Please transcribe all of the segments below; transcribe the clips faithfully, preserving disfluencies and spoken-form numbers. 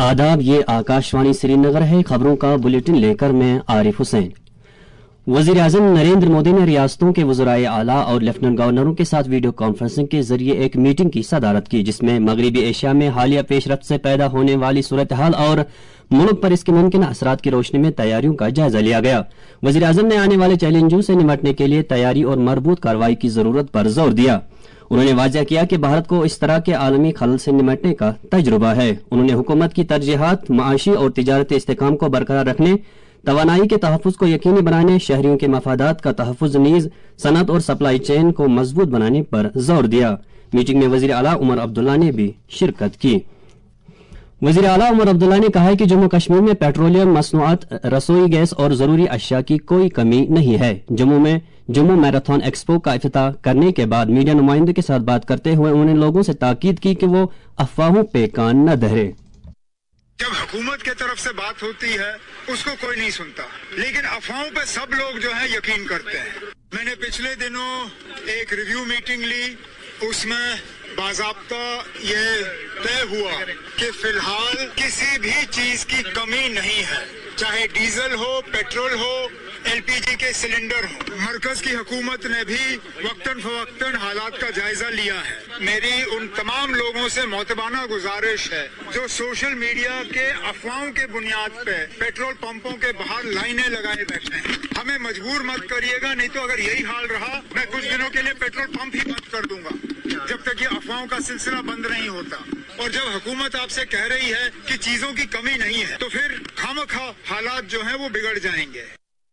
आदाब, ये आकाशवाणी श्रीनगर है। खबरों का बुलेटिन लेकर मैं आरिफ हुसैन। वजीर आजम नरेंद्र मोदी ने रियासतों के वज़राए आला और लेफ्टिनेंट गवर्नरों के साथ वीडियो कॉन्फ्रेंसिंग के जरिए एक मीटिंग की सदारत की, जिसमें मगरबी एशिया में हालिया पेशरफ्त से पैदा होने वाली सूरत हाल और मुल्क पर इसके मुमकिन असरात की रोशनी में तैयारियों का जायजा लिया गया। वजीर आजम ने आने वाले चैलेंजों से निपटने के लिए तैयारी और मरबूत कार्रवाई की जरूरत पर जोर दिया। उन्होंने वाज़ेह किया कि भारत को इस तरह के आलमी खलल से निपटने का तजुर्बा है। उन्होंने हुकूमत की तरजीहात माशी और तिजारती इस्तेहकाम को बरकरार रखने, तवानाई के तहफ़्फ़ुज़ को यकीनी बनाने, शहरियों के मफादात का तहफ़्फ़ुज़ नीज़ सनत और सप्लाई चेन को मजबूत बनाने पर जोर दिया। मीटिंग में वज़ीर आला उमर अब्दुल्ला ने भी शिरकत की। वज़ीर आला उमर अब्दुल्ला ने कहा है कि जम्मू कश्मीर में पेट्रोलियम मसनूआत, रसोई गैस और जरूरी अशिया की कोई कमी नहीं है। जम्मू में जम्मू मैराथन एक्सपो का इफ्तिताह करने के बाद मीडिया नुमाइंदों के साथ बात करते हुए उन्होंने लोगों से ताकीद की कि वो अफवाहों पे कान न धरे। जब हुकूमत के तरफ से बात होती है उसको कोई नहीं सुनता, लेकिन अफवाहों पे सब लोग जो है यकीन करते हैं। मैंने पिछले दिनों एक रिव्यू मीटिंग ली, उसमें बाज़ाब्ता ये तय हुआ कि फिलहाल किसी भी चीज की कमी नहीं है, चाहे डीजल हो, पेट्रोल हो, एलपीजी के सिलेंडर हो। मरकज की हुकूमत ने भी वक्तन फवक्तन हालात का जायजा लिया है। मेरी उन तमाम लोगों से मोतबाना गुजारिश है जो सोशल मीडिया के अफवाहों के बुनियाद पे पेट्रोल पंपों के बाहर लाइनें लगाए बैठे हैं, हमें मजबूर मत करिएगा, नहीं तो अगर यही हाल रहा मैं कुछ दिनों के लिए पेट्रोल पंप ही बंद कर दूंगा जब तक ये अफवाहों का सिलसिला बंद नहीं होता। और जब हुकूमत आपसे कह रही है कि चीजों की कमी नहीं है तो फिर खामखा हालात जो है वो बिगड़ जाएंगे।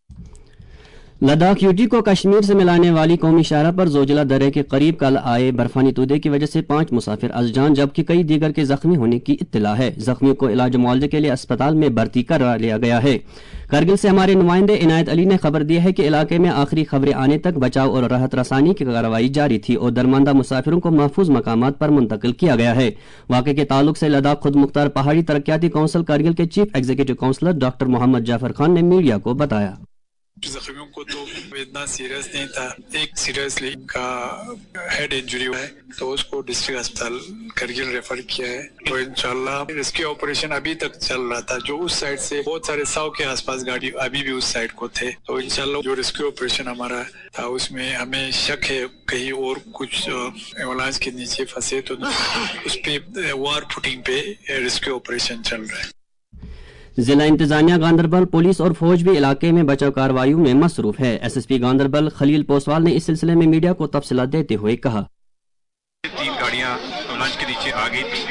लद्दाख यूटी को कश्मीर से मिलाने वाली कौमी शाहरा पर जोजिला दर्रे के करीब कल आए बर्फानी तूदे की वजह से पांच मुसाफिर अजजान जबकि कई दीगर के जख्मी होने की इत्तला है। जख्मियों को इलाज मुआवजे के लिए अस्पताल में भर्ती करा लिया गया है। करगिल से हमारे नुमाइंदे इनायत अली ने खबर दी है कि इलाके में आखिरी खबरें आने तक बचाव और राहत रसानी की कार्रवाई जारी थी और दरमंदा मुसाफिरों को महफूज मकामात पर मुंतकिल किया गया है। वाक़े के ताल्लुक से लद्दाख खुद मुख्तार पहाड़ी तरक्याती काउंसिल करगिल के chief executive councillor doctor Mohammad Jafar Khan ने मीडिया को बताया। जख्मियों को तो इतना सीरियस नहीं था, एक सीरियसली का हेड इंजरी है तो उसको डिस्ट्रिक्ट अस्पताल करगिल रेफर किया है। तो इंशाल्लाह रेस्क्यू ऑपरेशन अभी तक चल रहा था, जो उस साइड से बहुत सारे सौ के आसपास गाड़ी अभी भी उस साइड को थे। तो इंशाल्लाह जो रेस्क्यू ऑपरेशन हमारा था उसमें हमें शक है कहीं और कुछ एम्बुलेंस के नीचे फंसे, तो उस पे वार फुटिंग पे रेस्क्यू ऑपरेशन चल रहा है। जिला इंतजामिया गांधरबल, पुलिस और फौज भी इलाके में बचाव कार्रवाइयों में मसरूफ है। एसएसपी गांधरबल खलील पोसवाल ने इस सिलसिले में मीडिया को तफसीलात देते हुए कहा, तीन गाड़ियां एम्बुलेंस के नीचे आ गई थी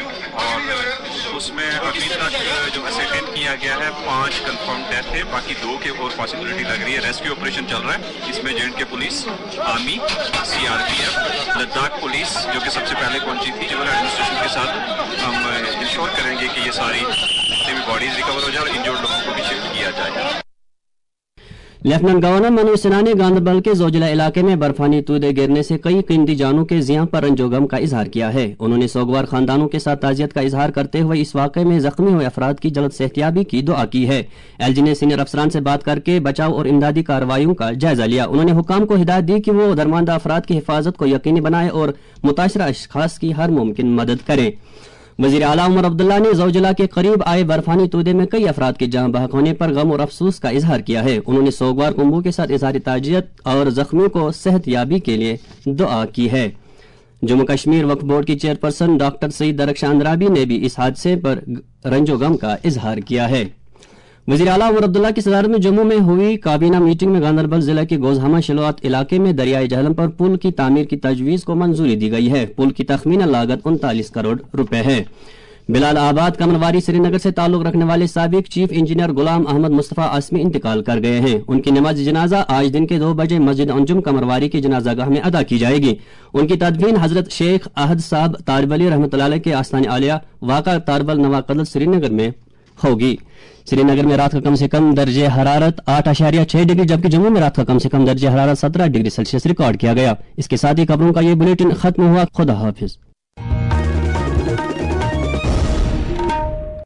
और उसमें अभी तक जो एसेटेन किया गया है पांच कंफर्म डेथ है, बाकी दो के और पॉसिबिलिटी लग रही है। रेस्क्यू ऑपरेशन चल रहा है, इसमें J and K police, army, CRPF, Ladakh police जो कि सबसे पहले पहुंची थी, जो एडमिनिस्ट्रेशन के साथ हम इंश्योर करेंगे कि ये सारी बॉडीज रिकवर हो जाए और इंजर्ड लोगों को भी शिफ्ट किया जाए। लेफ्टिनेंट गवर्नर मनोज सिन्हा ने गांधरबल के जोजिला इलाके में बर्फानी तूदे गिरने से कई कीमती जानों के जियां पर रंजोगम का इजहार किया है। उन्होंने सोगवार खानदानों के साथ ताजियत का इजहार करते हुए इस वाकये में जख्मी हुए अफराद की जल्द सेहतियाबी की दुआ की है। एलजी ने सीनियर अफसरान से बात करके बचाव और इमदादी कार्रवाइयों का जायजा लिया। उन्होंने हुकाम को हिदायत दी कि वो दरमानदा अफराद की हिफाजत को यकीनी बनाए और मुताशरा अशखास की हर मुमकिन मदद करें। वजीर आला उमर अब्दुल्ला ने जोजिला के करीब आए बर्फानी तूदे में कई अफराद के जान बहक होने पर गम और अफसोस का इजहार किया है। उन्होंने सोगवार कुंभों के साथ इजहार ताजियत और जख्मियों को सेहतयाबी के लिए दुआ की है। जम्मू कश्मीर वक्फ बोर्ड की चेयरपर्सन डॉक्टर सईद दरख्शान अंद्राबी ने भी इस हादसे पर रंजो गम का इजहार किया है। वज़ीर आला उमर अब्दुल्ला की सदारत में जम्मू में हुई काबीना मीटिंग में गांधरबल जिले के गोजहमा शिलोआत इलाके में दरियाई जहलम पर पुल की तामीर की तजवीज को मंजूरी दी गई है। पुल की तखमीना लागत उनतालीस करोड़ रुपए है। बिलाल आबाद कमरवारी श्रीनगर से ताल्लुक रखने वाले साबिक चीफ इंजीनियर गुलाम अहमद मुस्तफा आसमी इंतकाल कर गए हैं। उनकी नमाज जनाजा आज दिन के दो बजे मस्जिद अंजुम कमरवारी की जनाजागाह में अदा की जाएगी। उनकी तदफीन हजरत शेख अहद साहब तारबली रहमतुल्लाह अलैह के आस्थान आलिया वाक़ा तारबल नवाकदल श्रीनगर में होगी। श्रीनगर में रात का कम से कम दर्जे हरारत आठ अशारिया छह डिग्री जबकि जम्मू में रात का कम से कम दर्जे हरारत सत्रह डिग्री सेल्सियस रिकॉर्ड किया गया। इसके साथ ही खबरों का ये बुलेटिन खत्म हुआ। खुदा हाफिज।